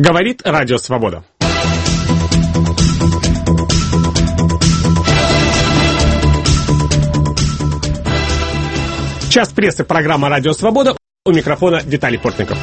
Говорит Радио Свобода. Час прессы, программа «Радио Свобода». У микрофона Виталий Портников.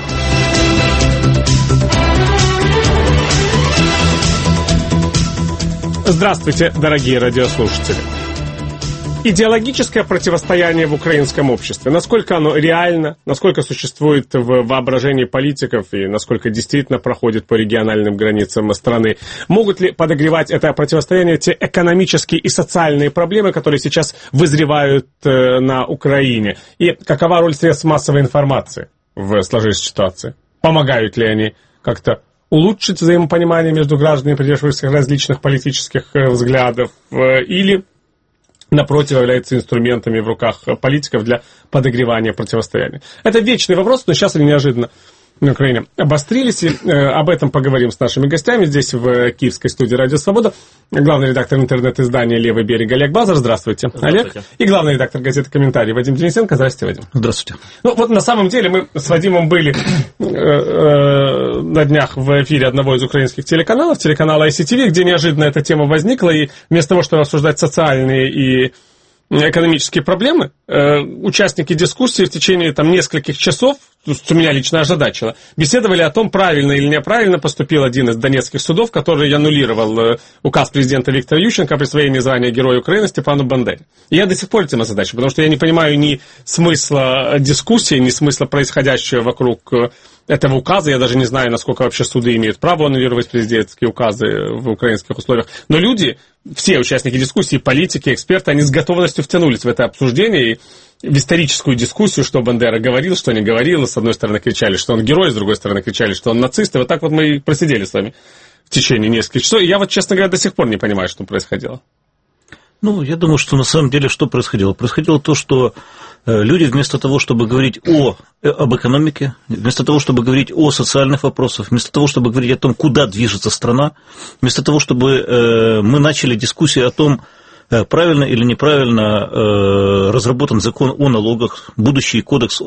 Здравствуйте, дорогие радиослушатели. Идеологическое противостояние в украинском обществе. Насколько оно реально, насколько существует в воображении политиков и насколько действительно проходит по региональным границам страны. Могут ли подогревать это противостояние те экономические и социальные проблемы, которые сейчас вызревают на Украине? И какова роль средств массовой информации в сложившейся ситуации? Помогают ли они как-то улучшить взаимопонимание между гражданами, придерживающихся различных политических взглядов, или напротив, являются инструментами в руках политиков для подогревания противостояния? Это вечный вопрос, но сейчас они неожиданно на Украине обострились, и об этом поговорим с нашими гостями здесь, в киевской студии «Радио Свобода». Главный редактор интернет-издания «Левый берег» Олег Базар. Здравствуйте, Олег. И главный редактор газеты «Комментарий» Вадим Денисенко. Здравствуйте, Вадим. Здравствуйте. Ну вот на самом деле мы с Вадимом были на днях в эфире одного из украинских телеканалов, телеканала ICTV, где неожиданно эта тема возникла, и вместо того, чтобы обсуждать социальные и экономические проблемы, участники дискуссии в течение нескольких часов, что меня лично ожадачило, беседовали о том, правильно или неправильно поступил один из донецких судов, который аннулировал указ президента Виктора Ющенко о присвоении звания Героя Украины Степану Бандере. И я до сих пор этим озадачен, потому что я не понимаю ни смысла дискуссии, ни смысла происходящего вокруг этого указа. Я даже не знаю, насколько вообще суды имеют право аннулировать президентские указы в украинских условиях. Но люди, все участники дискуссии, политики, эксперты, они с готовностью втянулись в это обсуждение и в историческую дискуссию, что Бандера говорил, что не говорил. С одной стороны кричали, что он герой, с другой стороны кричали, что он нацист. И вот так вот мы и просидели с вами в течение нескольких часов. И я вот, честно говоря, до сих пор не понимаю, что происходило. Ну, я думаю, что на самом деле что происходило? Происходило то, что люди вместо того, чтобы говорить об экономике, вместо того, чтобы говорить о социальных вопросах, вместо того, чтобы говорить о том, куда движется страна, вместо того, чтобы мы начали дискуссию о том, правильно или неправильно разработан закон о налогах, будущий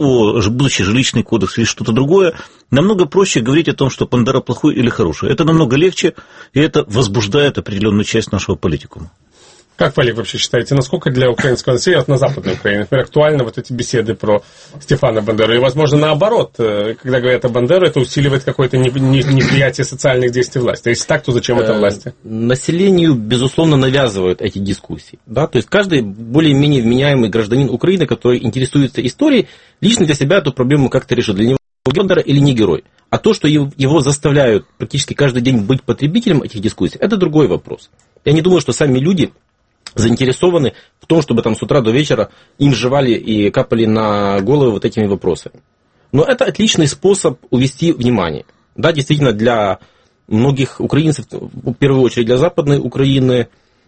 жилищный кодекс или что-то другое, намного проще говорить о том, что Бандера плохой или хороший. Это намного легче, и это возбуждает определенную часть нашего политикума. Как вы, Олег, вообще считаете, насколько для украинского населения, на Западной Украине, например, актуальны вот эти беседы про Стефана Бандеру? И, возможно, наоборот, когда говорят о Бандеру, это усиливает какое-то неприятие социальных действий власти. А если так, то зачем это власти? Населению, безусловно, навязывают эти дискуссии. Да? То есть каждый более-менее вменяемый гражданин Украины, который интересуется историей, лично для себя эту проблему как-то решит. Для него Бандера или не герой. А то, что его заставляют практически каждый день быть потребителем этих дискуссий, это другой вопрос. Я не думаю, что сами люди заинтересованы в том, чтобы с утра до вечера им жевали и капали на головы вот этими вопросами. Но это отличный способ увести внимание. Да, действительно, для многих украинцев, в первую очередь для Западной Украины,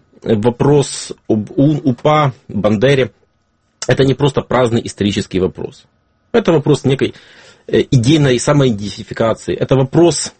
вопрос об УПА, Бандере, это не просто праздный исторический вопрос. Это вопрос некой идейной самоидентификации. Это вопрос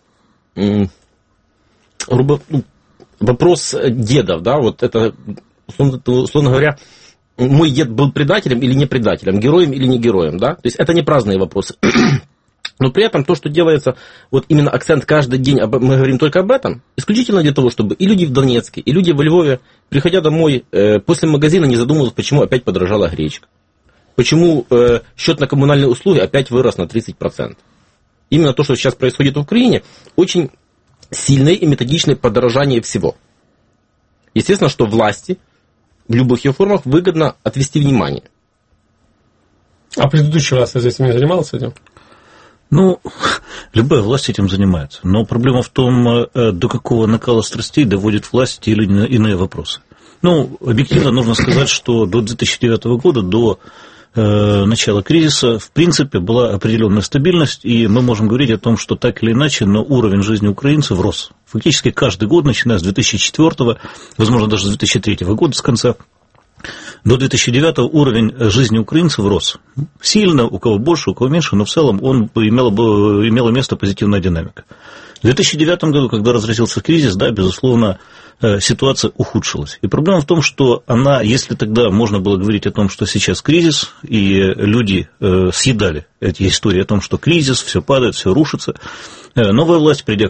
вопрос дедов, да, вот это, условно говоря, мой дед был предателем или не предателем, героем или не героем, да, то есть это не праздные вопросы. Но при этом то, что делается, вот именно акцент каждый день, мы говорим только об этом, исключительно для того, чтобы и люди в Донецке, и люди во Львове, приходя домой, после магазина не задумывались, почему опять подорожала гречка, почему счет на коммунальные услуги опять вырос на 30%. Именно то, что сейчас происходит в Украине, очень сильное и методичное подорожание всего. Естественно, что власти в любых ее формах выгодно отвести внимание. А предыдущая власть здесь не занималась этим? Ну, любая власть этим занимается. Но проблема в том, до какого накала страстей доводит власть те или иные вопросы. Ну, объективно нужно сказать, что до 2009 года, до начала кризиса, в принципе, была определенная стабильность, и мы можем говорить о том, что так или иначе, но уровень жизни украинцев рос. Фактически каждый год, начиная с 2004, возможно, даже с 2003 года, с конца, До 2009 уровень жизни украинцев рос. Сильно, у кого больше, у кого меньше, но в целом имела место позитивная динамика. В 2009 году, когда разразился кризис, да, безусловно, ситуация ухудшилась. И проблема в том, что она, если тогда можно было говорить о том, что сейчас кризис, и люди съедали эти истории о том, что кризис, все падает, все рушится, новая власть, придя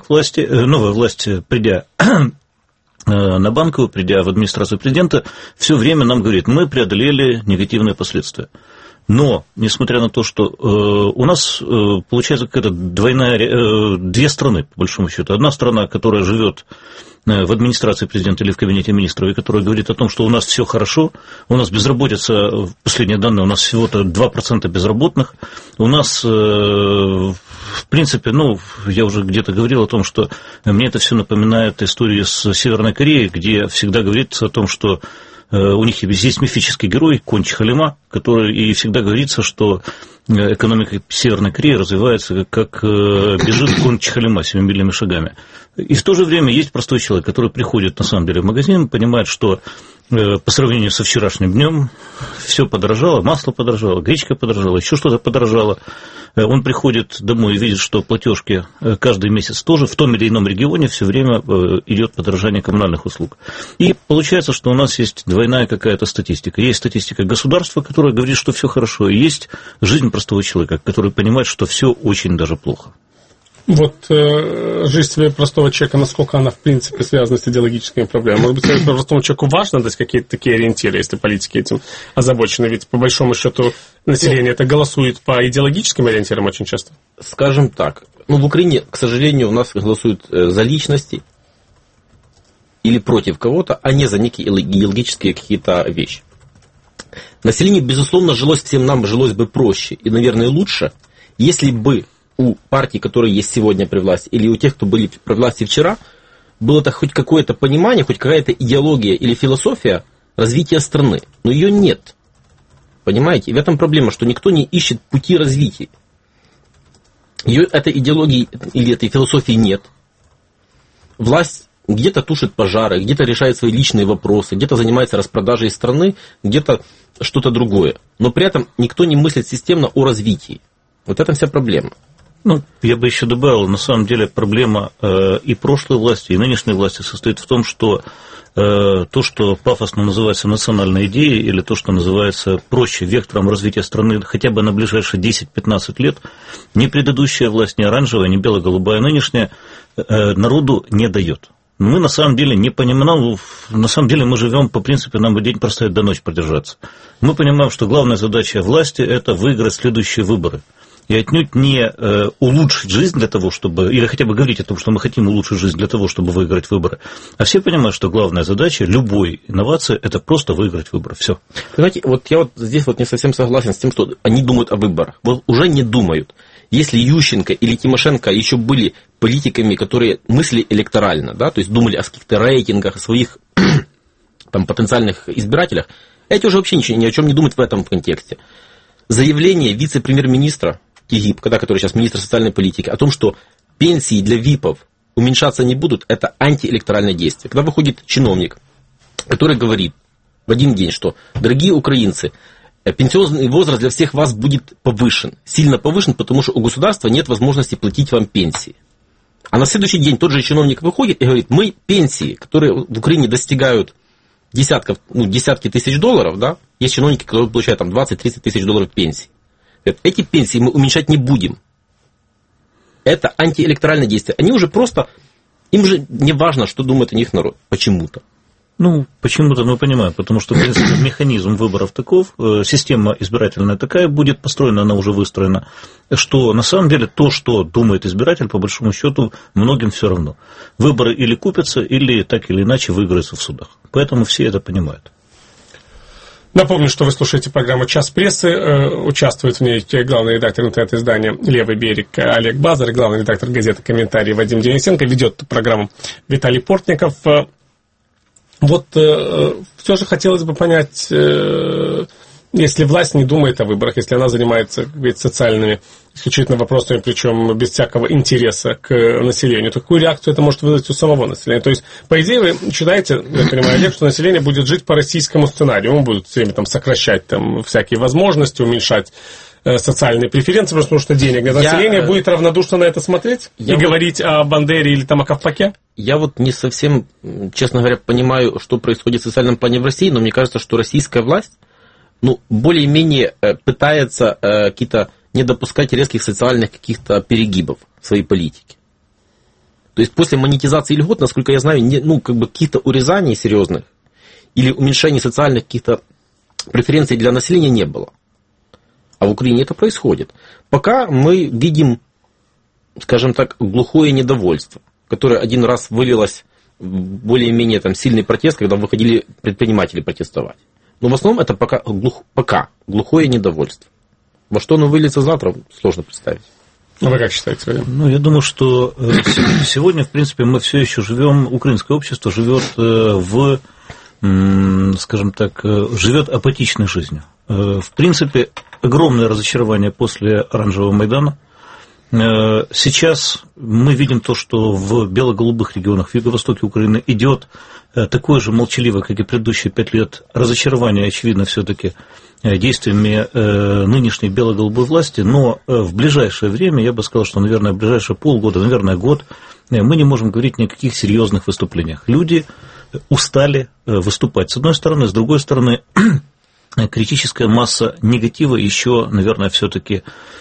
на Банкову, придя в администрацию президента, все время нам говорит, мы преодолели негативные последствия. Но, несмотря на то, что у нас получается какая-то две страны, по большому счету. Одна страна, которая живет в администрации президента или в кабинете министров, и которая говорит о том, что у нас все хорошо, у нас безработица, последние данные, у нас всего-то 2% безработных, у нас, в принципе, я уже где-то говорил о том, что мне это все напоминает историю с Северной Кореей, где всегда говорится о том, что у них есть мифический герой Конь Чхалема, который и всегда говорится, что экономика Северной Кореи развивается, как бежит Конь Чхалема 7-мильными шагами. И в то же время есть простой человек, который приходит на самом деле в магазин, понимает, что по сравнению со вчерашним днем все подорожало, масло подорожало, гречка подорожала, еще что-то подорожало. Он приходит домой и видит, что платежки каждый месяц тоже в том или ином регионе все время идет подорожание коммунальных услуг. И получается, что у нас есть двойная какая-то статистика. Есть статистика государства, которая говорит, что все хорошо, и есть жизнь простого человека, который понимает, что все очень даже плохо. Вот жизнь простого человека, насколько она, в принципе, связана с идеологическими проблемами? Может быть, простому человеку важно дать какие-то такие ориентиры, если политики этим озабочены? Ведь, по большому счету, население это голосует по идеологическим ориентирам очень часто. Скажем так, в Украине, к сожалению, у нас голосуют за личности или против кого-то, а не за некие идеологические какие-то вещи. Население, безусловно, всем нам жилось бы проще и, наверное, лучше, если бы у партий, которые есть сегодня при власти, или у тех, кто были при власти вчера, было-то хоть какое-то понимание, хоть какая-то идеология или философия развития страны. Но ее нет. Понимаете? И в этом проблема, что никто не ищет пути развития. Этой идеологии или этой философии нет. Власть где-то тушит пожары, где-то решает свои личные вопросы, где-то занимается распродажей страны, где-то что-то другое. Но при этом никто не мыслит системно о развитии. Вот это вся проблема. Я бы еще добавил, на самом деле проблема и прошлой власти, и нынешней власти состоит в том, что то, что пафосно называется национальной идеей, или то, что называется проще вектором развития страны хотя бы на ближайшие 10-15 лет, ни предыдущая власть, ни оранжевая, ни бело-голубая нынешняя народу не дает. Мы на самом деле не понимаем, на самом деле мы живем по принципу, нам бы день простоять до ночи продержаться. Мы понимаем, что главная задача власти – это выиграть следующие выборы. И отнюдь не улучшить жизнь для того, чтобы, или хотя бы говорить о том, что мы хотим улучшить жизнь для того, чтобы выиграть выборы. А все понимают, что главная задача любой инновации – это просто выиграть выборы. Все. Знаете, я здесь не совсем согласен с тем, что они думают о выборах. Уже не думают. Если Ющенко или Тимошенко еще были политиками, которые мыслили электорально, да, то есть думали о каких-то рейтингах, о своих потенциальных избирателях, эти уже вообще ни о чем не думают в этом контексте. Заявление вице-премьер-министра Тигиб, который сейчас министр социальной политики, о том, что пенсии для ВИПов уменьшаться не будут, это антиэлекторальное действие. Когда выходит чиновник, который говорит в один день, что, дорогие украинцы, пенсионный возраст для всех вас будет повышен, сильно повышен, потому что у государства нет возможности платить вам пенсии. А на следующий день тот же чиновник выходит и говорит, мы пенсии, которые в Украине достигают десятки тысяч долларов, да, есть чиновники, которые получают 20-30 тысяч долларов пенсии. Эти пенсии мы уменьшать не будем. Это антиэлекторальное действие. Они уже просто, им уже не важно, что думает о них народ, почему-то. Почему-то мы понимаем, потому что, в принципе, механизм выборов таков, система избирательная такая будет построена, она уже выстроена, что на самом деле то, что думает избиратель, по большому счету, многим все равно. Выборы или купятся, или так или иначе выиграются в судах. Поэтому все это понимают. Напомню, что вы слушаете программу «Час прессы». Участвует в ней главный редактор интернет-издания «Левый берег» Олег Базар, главный редактор газеты «Комментарий» Вадим Денисенко, ведет программу Виталий Портников. Все же хотелось бы понять, Если власть не думает о выборах, если она занимается, как говорится, социальными исключительно вопросами, причем без всякого интереса к населению, то какую реакцию это может вызвать у самого населения? То есть, по идее, вы считаете, я понимаю, Олег, что население будет жить по российскому сценарию, мы будем все время там сокращать там всякие возможности, уменьшать социальные преференции, потому что денег нет. Население будет равнодушно на это смотреть и говорить о Бандере или там о Ковпаке? Я вот не совсем, честно говоря, понимаю, что происходит в социальном плане в России, но мне кажется, что российская власть, более-менее пытается какие-то не допускать резких социальных каких-то перегибов в своей политике. То есть после монетизации льгот, насколько я знаю, каких-то урезаний серьезных или уменьшений социальных каких-то преференций для населения не было. А в Украине это происходит. Пока мы видим, скажем так, глухое недовольство, которое один раз вылилось в более-менее сильный протест, когда выходили предприниматели протестовать. Но в основном это пока глухое недовольство. Во что оно выльется завтра, сложно представить. А вы как считаете, Вадим? Я думаю, что сегодня, в принципе, мы все еще живем, украинское общество живет живет апатичной жизнью. В принципе, огромное разочарование после Оранжевого Майдана. Сейчас мы видим то, что в бело-голубых регионах в юго-востоке Украины идет такое же молчаливое, как и предыдущие 5 лет, разочарование, очевидно, все-таки действиями нынешней бело-голубой власти, но в ближайшее время, я бы сказал, что, наверное, в ближайшие полгода, наверное, год, мы не можем говорить ни о каких серьезных выступлениях. Люди устали выступать, с одной стороны, с другой стороны, критическая масса негатива еще, наверное, все-таки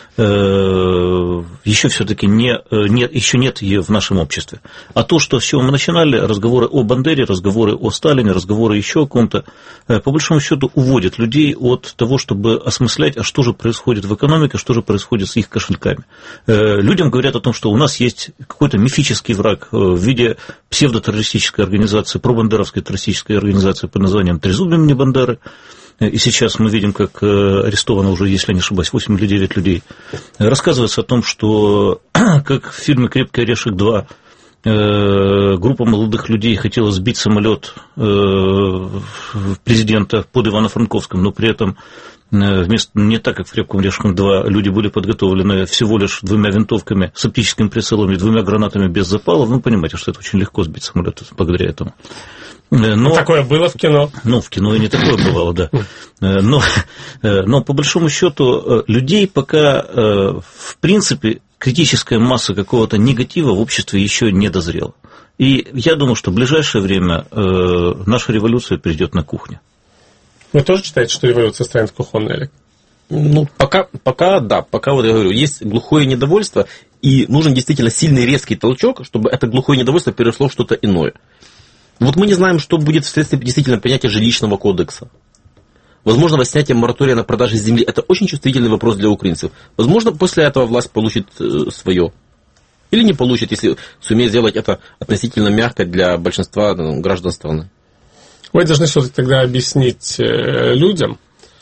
нет ее в нашем обществе. А то, что с чего мы начинали, разговоры о Бандере, разговоры о Сталине, разговоры еще о ком-то, по большому счету уводят людей от того, чтобы осмыслять, а что же происходит в экономике, что же происходит с их кошельками. Людям говорят о том, что у нас есть какой-то мифический враг в виде псевдотеррористической организации, пробандеровской террористической организации под названием «Трезуб имени Бандеры». И сейчас мы видим, как арестовано уже, если я не ошибаюсь, 8 или 9 людей. Рассказывается о том, что, как в фильме «Крепкий орешек 2», группа молодых людей хотела сбить самолет президента под Ивано-Франковском, но при этом не так, как в «Крепком орешке 2», люди были подготовлены всего лишь 2 винтовками с оптическим прицелом и 2 гранатами без запалов. Вы понимаете, что это очень легко сбить самолет благодаря этому. Но, такое было в кино? В кино и не такое бывало, да. Но по большому счету людей пока, в принципе, критическая масса какого-то негатива в обществе еще не дозрела. И я думаю, что в ближайшее время наша революция перейдет на кухню. Вы тоже считаете, что революция станет кухонной, Олег? Пока да. Пока, вот я говорю, есть глухое недовольство, и нужен действительно сильный резкий толчок, чтобы это глухое недовольство переросло в что-то иное. Вот мы не знаем, что будет вследствие действительно принятия жилищного кодекса. Возможно, снятие моратория на продажу земли – это очень чувствительный вопрос для украинцев. Возможно, после этого власть получит свое. Или не получит, если сумеет сделать это относительно мягко для большинства граждан страны. Вы должны все-таки тогда объяснить людям,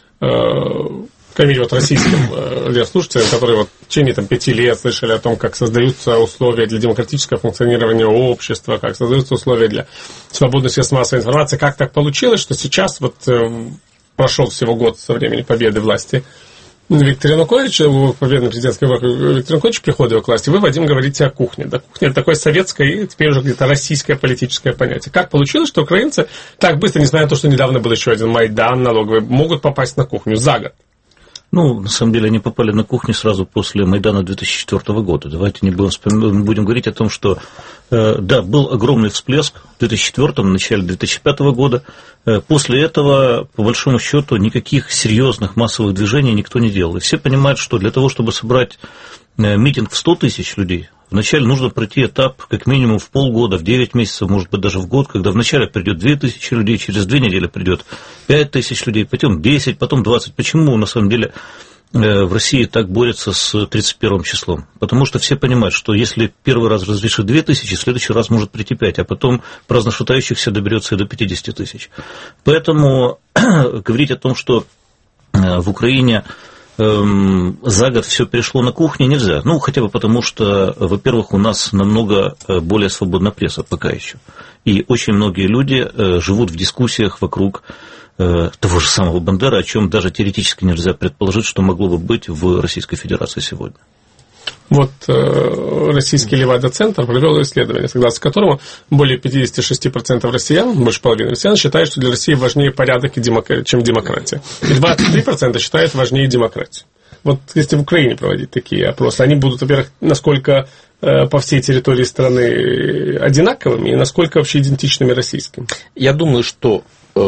российским слушателям, которые в течение 5 лет слышали о том, как создаются условия для демократического функционирования общества, как создаются условия для свободной средств массовой информации, как так получилось, что сейчас прошел всего год со времени победы власти Виктора Януковича, победы на президентской выборах Виктора Януковича, прихода его к власти, вы, Вадим, говорите о кухне. Да, кухня – это такое советское и теперь уже где-то российское политическое понятие. Как получилось, что украинцы так быстро, несмотря на то, что недавно был еще один Майдан налоговый, могут попасть на кухню за год? На самом деле, они попали на кухню сразу после Майдана 2004 года. Давайте не будем говорить о том, что, да, был огромный всплеск в 2004, в начале 2005 года. После этого, по большому счету, никаких серьезных массовых движений никто не делал. И все понимают, что для того, чтобы собрать митинг в 100 тысяч людей, вначале нужно пройти этап как минимум в полгода, в 9 месяцев, может быть, даже в год, когда вначале придет 2000 людей, через 2 недели придет 5000 людей, потом 10, потом 20. Почему, на самом деле, в России так борются с 31 числом? Потому что все понимают, что если первый раз разрешит 2000, в следующий раз может прийти 5, а потом праздно шатающихся доберется и до 50 тысяч. Поэтому говорить о том, что в Украине за год все перешло на кухню, нельзя. Хотя бы потому, что, во-первых, у нас намного более свободна пресса пока еще. И очень многие люди живут в дискуссиях вокруг того же самого Бандеры, о чем даже теоретически нельзя предположить, что могло бы быть в Российской Федерации сегодня. Вот российский Левада-центр провел исследование, согласно которому более 56% россиян, больше половины россиян, считают, что для России важнее порядок, чем демократия. И 23% считают важнее демократию. Вот если в Украине проводить такие опросы, они будут, во-первых, насколько по всей территории страны одинаковыми и насколько вообще идентичными российским? Я думаю, что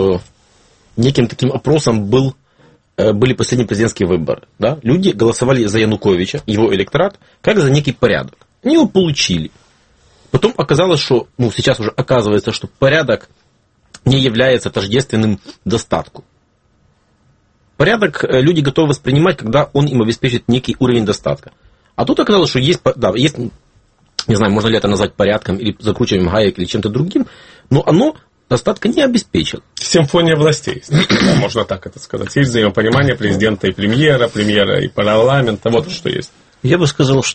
неким таким опросом были последние президентские выборы. Да? Люди голосовали за Януковича, его электорат, как за некий порядок. Они его получили. Потом оказалось, что, сейчас уже оказывается, что порядок не является тождественным достатку. Порядок люди готовы воспринимать, когда он им обеспечит некий уровень достатка. А тут оказалось, что есть, не знаю, можно ли это назвать порядком, или закручиванием гаек, или чем-то другим, но оно достатка не обеспечил. Симфония властей, можно так это сказать. Есть взаимопонимание президента и премьера и парламента, вот что есть. Я бы сказал,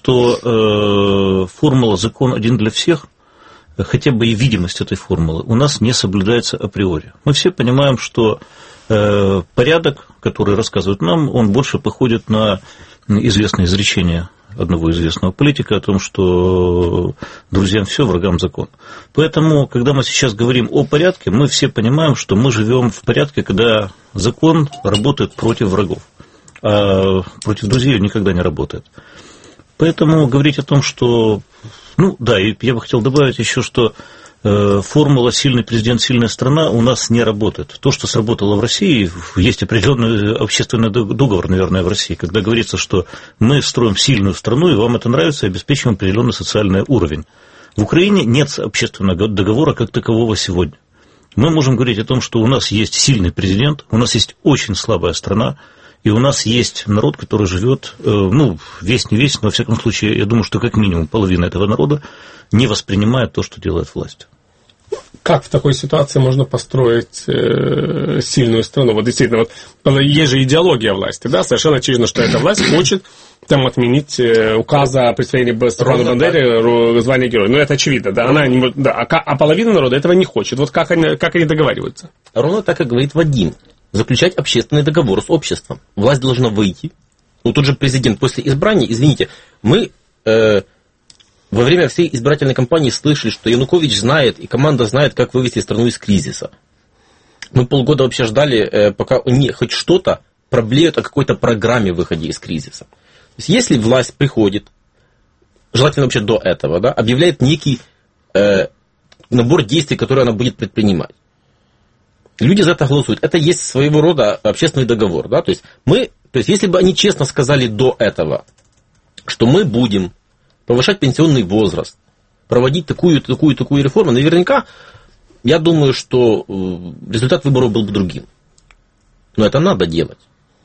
что формула «закон один для всех», хотя бы и видимость этой формулы, у нас не соблюдается априори. Мы все понимаем, что порядок, который рассказывают нам, он больше походит на известное изречение одного известного политика о том, что друзьям все, врагам закон. Поэтому, когда мы сейчас говорим о порядке, мы все понимаем, что мы живем в порядке, когда закон работает против врагов, а против друзей никогда не работает. Поэтому говорить о том, что... и я бы хотел добавить еще, что формула «сильный президент, сильная страна» у нас не работает. То, что сработало в России, есть определенный общественный договор, наверное, в России, когда говорится, что мы строим сильную страну, и вам это нравится, и обеспечиваем определенный социальный уровень. В Украине нет общественного договора как такового сегодня. Мы можем говорить о том, что у нас есть сильный президент, у нас есть очень слабая страна, и у нас есть народ, который живет, весь, не весь, но, во всяком случае, я думаю, что как минимум половина этого народа не воспринимает то, что делает власть. Как в такой ситуации можно построить сильную страну? Вот действительно, есть же идеология власти, да, совершенно очевидно, что эта власть хочет отменить указ о присвоении Степану Бандере звания героя. Это очевидно, да, а половина народа этого не хочет. Вот как они договариваются? Ровно так, как говорит Вадим. Заключать общественный договор с обществом. Власть должна выйти. Тут же президент после избрания, извините, мы во время всей избирательной кампании слышали, что Янукович знает, и команда знает, как вывести страну из кризиса. Мы полгода вообще ждали, пока они хоть что-то проблеют о какой-то программе выхода из кризиса. То есть, если власть приходит, желательно вообще до этого, да, объявляет некий набор действий, которые она будет предпринимать. Люди за это голосуют. Это есть своего рода общественный договор. Да? То есть, если бы они честно сказали до этого, что мы будем повышать пенсионный возраст, проводить такую реформу, наверняка, я думаю, что результат выборов был бы другим. Но это надо делать.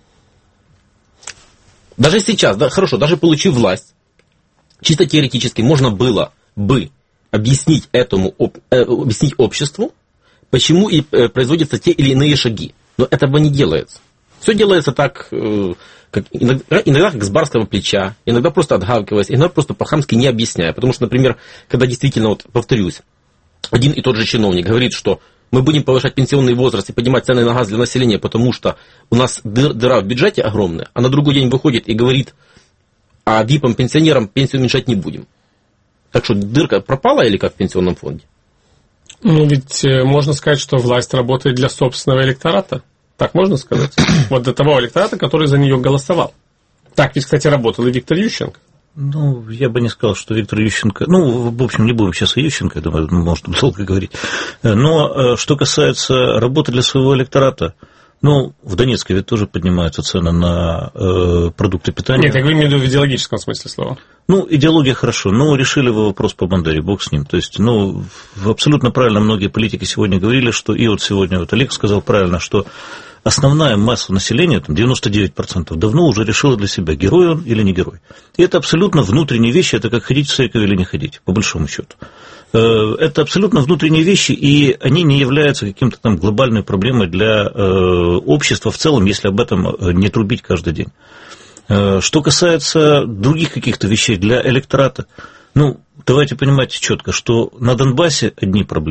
Даже сейчас, хорошо, даже получив власть, чисто теоретически можно было бы объяснить обществу, почему и производятся те или иные шаги. Но этого не делается. Все делается так, иногда как с барского плеча, иногда просто отгавкиваясь, иногда просто по-хамски не объясняя. Потому что, например, когда действительно, повторюсь, один и тот же чиновник говорит, что мы будем повышать пенсионный возраст и поднимать цены на газ для населения, потому что у нас дыра в бюджете огромная, а на другой день выходит и говорит, а ВИПам, пенсионерам пенсию уменьшать не будем. Так что дырка пропала или как в пенсионном фонде? Ведь можно сказать, что власть работает для собственного электората. Так можно сказать? Вот для того электората, который за нее голосовал. Так ведь, кстати, работал и Виктор Ющенко. Я бы не сказал, что Виктор Ющенко... в общем, не будем сейчас о Ющенко, я думаю, можно долго говорить. Но что касается работы для своего электората, в Донецке ведь тоже поднимаются цены на продукты питания. Нет, я имею в виду в идеологическом смысле слова. Идеология хорошо, но решили вы вопрос по Бандере, бог с ним. То есть, абсолютно правильно многие политики сегодня говорили, что, и сегодня Олег сказал правильно, что основная масса населения, 99%, давно уже решила для себя, герой он или не герой. И это абсолютно внутренние вещи, это как ходить в церковь или не ходить, по большому счету. Это абсолютно внутренние вещи, и они не являются каким-то глобальной проблемой для общества в целом, если об этом не трубить каждый день. Что касается других каких-то вещей для электората, давайте понимать четко, что на Донбассе одни проблемы,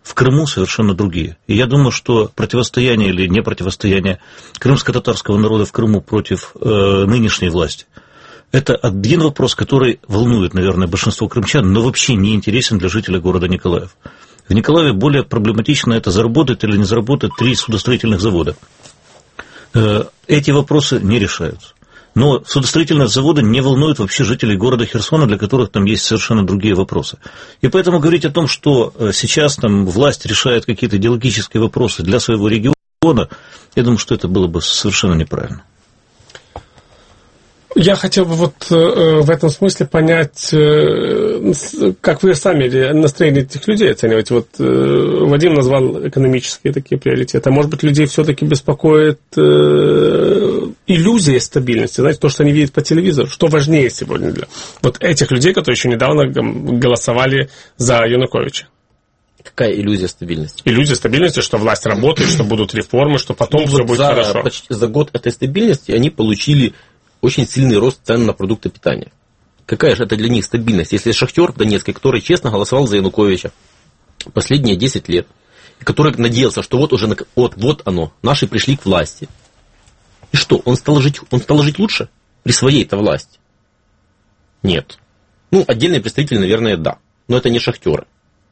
в Крыму совершенно другие. И я думаю, что противостояние или не противостояние крымско-татарского народа в Крыму против нынешней власти – это один вопрос, который волнует, наверное, большинство крымчан, но вообще не интересен для жителей города Николаев. В Николаеве более проблематично это заработать или не заработать 3 судостроительных завода. Эти вопросы не решаются. Но судостроительные заводы не волнуют вообще жителей города Херсона, для которых там есть совершенно другие вопросы. И поэтому говорить о том, что сейчас там власть решает какие-то идеологические вопросы для своего региона, я думаю, что это было бы совершенно неправильно. Я хотел бы вот в этом смысле понять, как вы сами настроение этих людей оцениваете. Вот Вадим назвал экономические такие приоритеты. А может быть, людей все-таки беспокоит иллюзия стабильности, знаете, то, что они видят по телевизору. Что важнее сегодня для вот этих людей, которые еще недавно голосовали за Януковича? Какая иллюзия стабильности? Иллюзия стабильности, что власть работает, что будут реформы, что потом все будет хорошо. Почти за год этой стабильности они получили очень сильный рост цен на продукты питания. Какая же это для них стабильность, если шахтер в Донецке, который честно голосовал за Януковича последние 10 лет, и который надеялся, что вот уже вот оно, наши пришли к власти. И что, он стал жить лучше при своей-то власти? Нет. Ну, отдельные представители, наверное, да. Но это не шахтеры.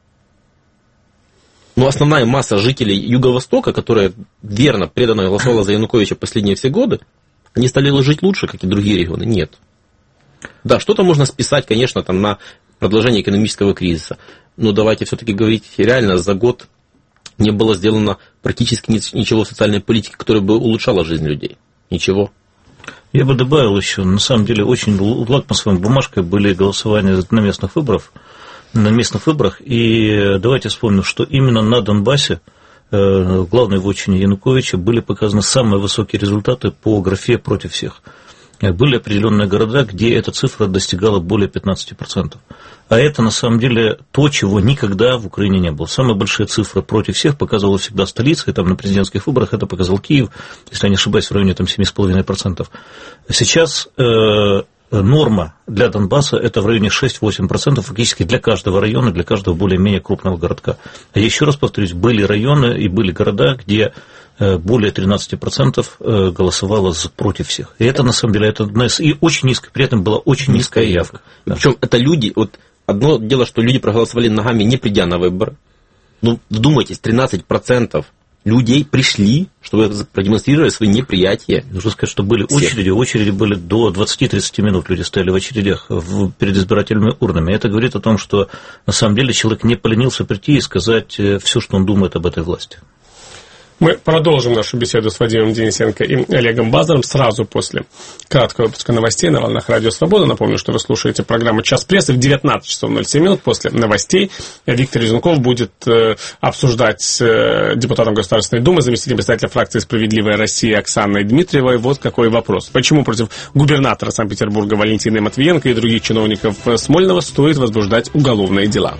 Но основная масса жителей Юго-Востока, которая верно, преданно голосовала за Януковича последние все годы, они стали жить лучше, как и другие регионы? Нет. Да, что-то можно списать, конечно, там, на продолжение экономического кризиса. Но давайте все-таки говорить реально, за год не было сделано практически ничего в социальной политике, которая бы улучшала жизнь людей. Ничего. Я бы добавил еще, на самом деле, очень лакмусовой бумажкой были голосования на местных выборах. И давайте вспомним, что именно на Донбассе, главной вотчине Януковича, были показаны самые высокие результаты по графе против всех. Были определенные города, где эта цифра достигала более 15%. А это, на самом деле, то, чего никогда в Украине не было. Самые большие цифры против всех показывала всегда столица, и там на президентских выборах это показал Киев, если я не ошибаюсь, в районе там 7,5%. Сейчас норма для Донбасса это в районе 6-8%, фактически для каждого района, для каждого более-менее крупного городка. А я еще раз повторюсь, были районы и были города, где более 13% голосовало против всех. И это, на самом деле, это и очень низкая, при этом была очень низкая явка. Да. Причем это люди, вот одно дело, что люди проголосовали ногами, не придя на выборы. Ну, вдумайтесь, 13% людей пришли, чтобы продемонстрировать свое неприятие. Нужно сказать, что были очереди были до 20-30 минут, люди стояли в очередях перед избирательными урнами. Это говорит о том, что на самом деле человек не поленился прийти и сказать все, что он думает об этой власти. Мы продолжим нашу беседу с Вадимом Денисенко и Олегом Базаром сразу после краткого выпуска новостей на волнах Радио Свобода. Напомню, что вы слушаете программу «Час прессы» в 19 часов 07 минут после новостей. Виктор Резунков будет обсуждать с депутатом Государственной Думы, заместителем председателя фракции «Справедливая Россия» Оксаной Дмитриевой. Вот какой вопрос. Почему против губернатора Санкт-Петербурга Валентины Матвиенко и других чиновников Смольного стоит возбуждать уголовные дела?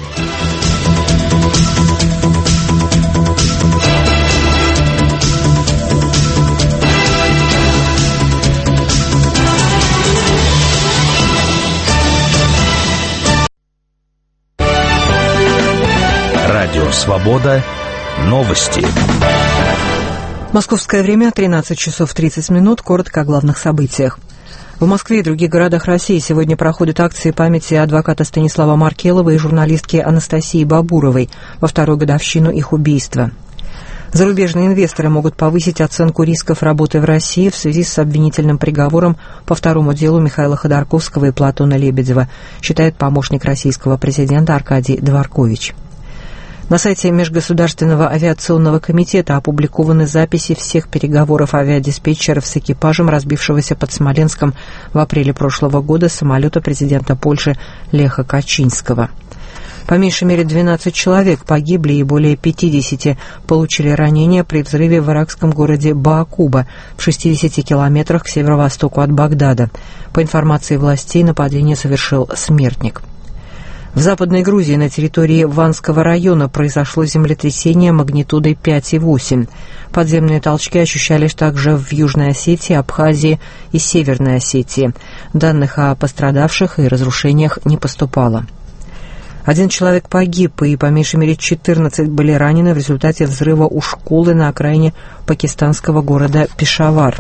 Свобода. Новости. Московское время 13 часов 30 минут. Коротко о главных событиях. В Москве и других городах России сегодня проходят акции памяти адвоката Станислава Маркелова и журналистки Анастасии Бабуровой во вторую годовщину их убийства. Зарубежные инвесторы могут повысить оценку рисков работы в России в связи с обвинительным приговором по второму делу Михаила Ходорковского и Платона Лебедева, считает помощник российского президента Аркадий Дворкович. На сайте Межгосударственного авиационного комитета опубликованы записи всех переговоров авиадиспетчеров с экипажем разбившегося под Смоленском в апреле прошлого года самолета президента Польши Леха Качинского. По меньшей мере 12 человек погибли и более 50 получили ранения при взрыве в иракском городе Баакуба в 60 километрах к северо-востоку от Багдада. По информации властей, нападение совершил смертник. В Западной Грузии на территории Ванского района произошло землетрясение магнитудой 5,8. Подземные толчки ощущались также в Южной Осетии, Абхазии и Северной Осетии. Данных о пострадавших и разрушениях не поступало. 1 человек погиб, и по меньшей мере 14 были ранены в результате взрыва у школы на окраине пакистанского города Пешавар.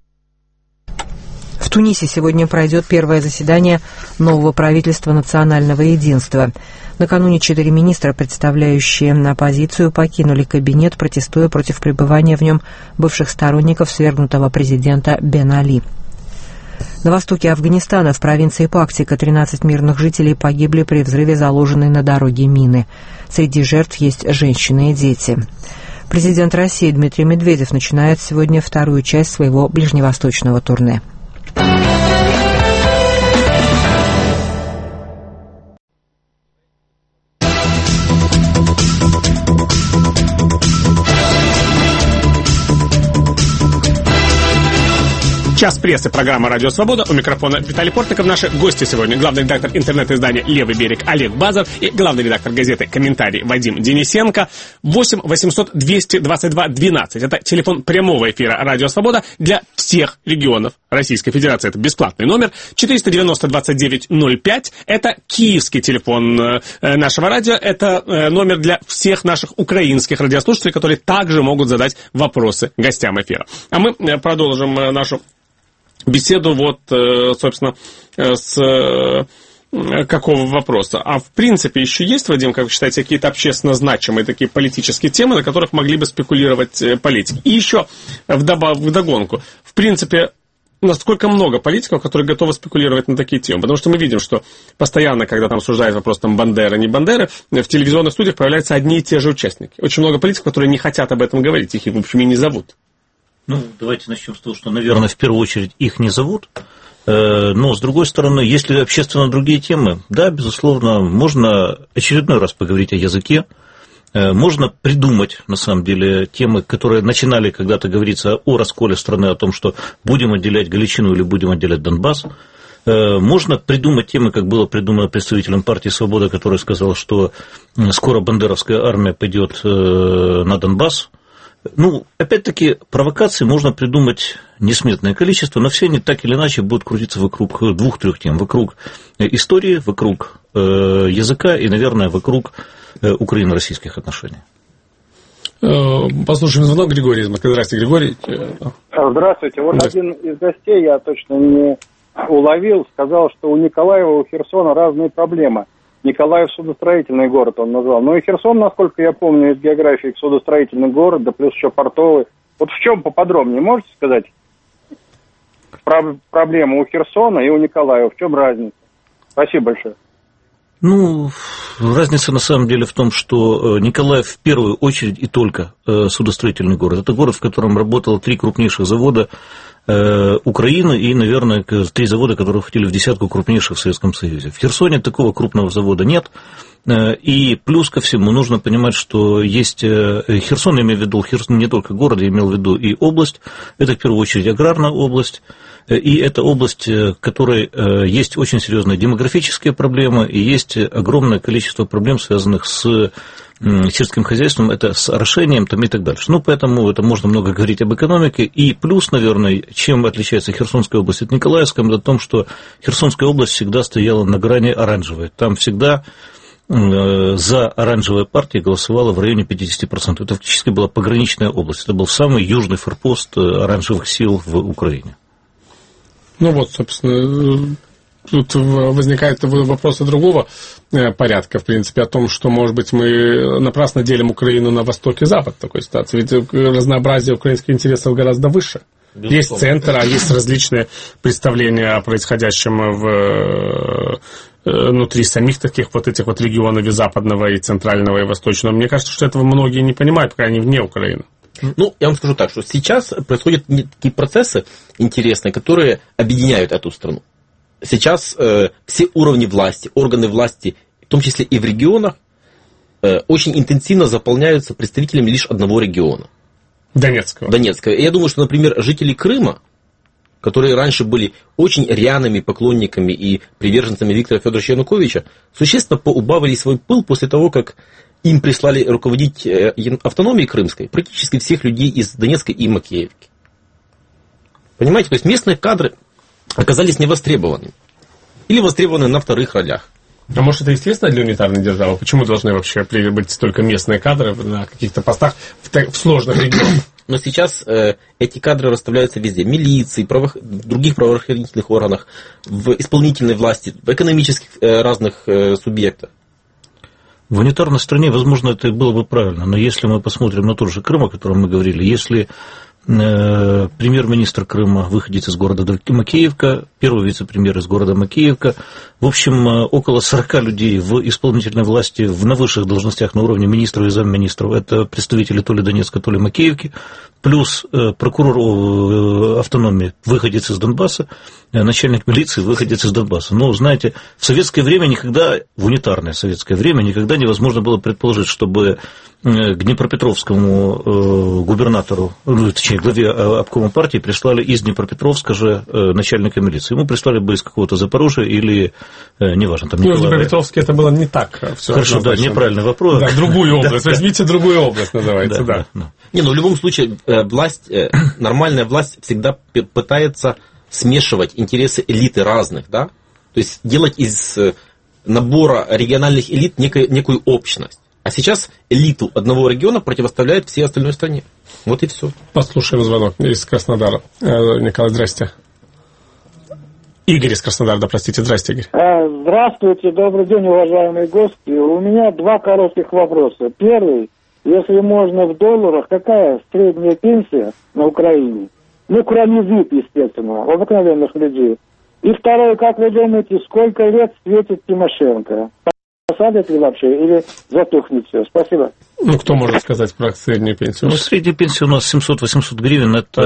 В Тунисе сегодня пройдет первое заседание нового правительства национального единства. Накануне 4 министра, представляющие оппозицию, покинули кабинет, протестуя против пребывания в нем бывших сторонников свергнутого президента Бен Али. На востоке Афганистана, в провинции Пактика, 13 мирных жителей погибли при взрыве заложенной на дороге мины. Среди жертв есть женщины и дети. Президент России Дмитрий Медведев начинает сегодня вторую часть своего ближневосточного турне. Час прессы, программа «Радио Свобода». У микрофона Виталий Портников. Наши гости сегодня: главный редактор интернет-издания «Левый берег» Олег Базов и главный редактор газеты «Комментарий» Вадим Денисенко. 8 800 222 12. Это телефон прямого эфира «Радио Свобода» для всех регионов Российской Федерации. Это бесплатный номер. 490 29 05. Это киевский телефон нашего радио. Это номер для всех наших украинских радиослушателей, которые также могут задать вопросы гостям эфира. А мы продолжим нашу беседу собственно, с какого вопроса. А в принципе еще есть, Вадим, как вы считаете, какие-то общественно значимые такие политические темы, на которых могли бы спекулировать политики? И еще вдогонку. В принципе, насколько много политиков, которые готовы спекулировать на такие темы? Потому что мы видим, что постоянно, когда там обсуждают вопрос Бандеры, не Бандеры, в телевизионных студиях появляются одни и те же участники. Очень много политиков, которые не хотят об этом говорить, их, в общем, и не зовут. Давайте начнем с того, что, наверное, в первую очередь их не зовут. Но, с другой стороны, если общественно другие темы, да, безусловно, можно очередной раз поговорить о языке, можно придумать, на самом деле, темы, которые начинали когда-то говориться о расколе страны, о том, что будем отделять Галичину или будем отделять Донбасс. Можно придумать темы, как было придумано представителем партии «Свобода», который сказал, что скоро бандеровская армия пойдет на Донбасс. Опять-таки, провокаций можно придумать несметное количество, но все они так или иначе будут крутиться вокруг 2-3 тем. Вокруг истории, вокруг языка и, наверное, вокруг украино-российских отношений. Послушаем звонок. Григорий из Москвы. Здравствуйте, Григорий. Здравствуйте. Один из гостей, я точно не уловил, сказал, что у Николаева и у Херсона разные проблемы. Николаев судостроительный город он назвал. И Херсон, насколько я помню, из географии судостроительный город, да плюс еще портовый. В чем поподробнее, можете сказать? Проблема у Херсона и у Николаева, в чем разница? Спасибо большое. Разница на самом деле в том, что Николаев в первую очередь и только судостроительный город. Это город, в котором работало 3 крупнейших завода Украины и, наверное, 3 завода, которые входили в десятку крупнейших в Советском Союзе. В Херсоне такого крупного завода нет. И плюс ко всему нужно понимать, что есть Херсон, я имею в виду, Херсон не только город, я имел в виду и область. Это в первую очередь аграрная область. И это область, в которой есть очень серьезные демографические проблемы и есть огромное количество проблем, связанных с сельским хозяйством, это с орошением и так дальше. Поэтому это можно много говорить об экономике. И плюс, наверное, чем отличается Херсонская область от Николаевской, это в том, что Херсонская область всегда стояла на грани оранжевой. Там всегда за оранжевые партии голосовало в районе 50%. Это фактически была пограничная область. Это был самый южный форпост оранжевых сил в Украине. Собственно, тут возникают вопросы другого порядка, в принципе, о том, что, может быть, мы напрасно делим Украину на восток и запад в такой ситуации. Ведь разнообразие украинских интересов гораздо выше. Безусловно. Есть центр, а есть различные представления о происходящем внутри самих таких этих регионов и западного, и центрального, и восточного. Мне кажется, что этого многие не понимают, пока они вне Украины. Я вам скажу так, что сейчас происходят такие процессы интересные, которые объединяют эту страну. Сейчас все уровни власти, органы власти, в том числе и в регионах, очень интенсивно заполняются представителями лишь одного региона. Донецкого. И я думаю, что, например, жители Крыма, которые раньше были очень рьяными поклонниками и приверженцами Виктора Федоровича Януковича, существенно поубавили свой пыл после того, как им прислали руководить автономией крымской практически всех людей из Донецка и Макеевки. Понимаете, то есть местные кадры оказались невостребованными. Или востребованы на вторых ролях. А может, это естественно для унитарной державы? Почему должны вообще быть только местные кадры на каких-то постах в сложных регионах? Но сейчас эти кадры расставляются везде. В милиции, других правоохранительных органах, в исполнительной власти, в экономических разных субъектах. В унитарной стране, возможно, это было бы правильно, но если мы посмотрим на тот же Крым, о котором мы говорили, если премьер-министр Крыма выходит из города Макеевка, первый вице-премьер из города Макеевка, в общем, около 40 людей в исполнительной власти, на высших должностях на уровне министров и замминистров, это представители то ли Донецка, то ли Макеевки, плюс прокурор автономии выходец из Донбасса, начальник милиции выходец из Донбасса. Но, знаете, в советское время никогда, в унитарное советское время, никогда невозможно было предположить, чтобы к Днепропетровскому губернатору, точнее, главе обкома партии прислали из Днепропетровска же начальника милиции. Ему прислали бы из какого-то Запорожья или, неважно, там Николаева. Ну, в Днепропетровске это было не так. Хорошо, да, неправильный вопрос. Да, другую область. Возьмите другую область, называется, да. Не, ну в любом случае, нормальная власть всегда пытается смешивать интересы элиты разных, да? То есть делать из набора региональных элит некую общность. А сейчас элиту одного региона противоставляет всей остальной стране. Вот и все. Послушаем звонок из Краснодара. Николай, здрасте. Игорь из Краснодара, да, простите. Здрасте, Игорь. Здравствуйте, добрый день, уважаемые гости. У меня два коротких вопроса. Первый, если можно в долларах, какая средняя пенсия на Украине? Ну, кроме ВИП, естественно, у обыкновенных людей. И второе, как вы думаете, сколько лет светит Тимошенко? Посадят ли вообще или затухнет все? Спасибо. Ну, кто может сказать про среднюю пенсию? Ну, средняя пенсия у нас 700-800 гривен, это